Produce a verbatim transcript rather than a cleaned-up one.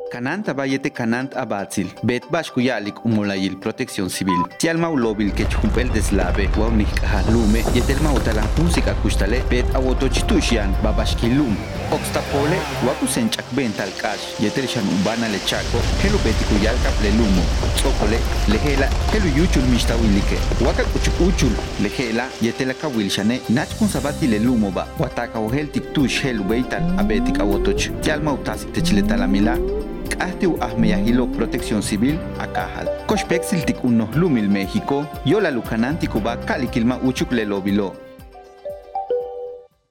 Cananta bayete canant abatzil, bet bashkuyalik umulayil protección civil. Tialma ulobil que chumpel deslave, waunik lume, yetelma utalan música kustale, bet awotochitushian, babashkilum. Oxtapole, wakusenchak bental cash, yetelishan umbana lechaco, helu betikuyalkap lelumo. Tzopole, lehela, helu yuchul mishtawilike. Waka uchul, lehela, yetela kawilshane, nachkun sabati lelumo ba, wataka ohel tiktush helu beital, abetik awotoch. Tialma utasik techiletalamila. Ahtiu ahmeyahilo protección civil akahal. Koshpexil tik unos lumil México, yola lukananti kuba kalikilma uchuk lelobilo.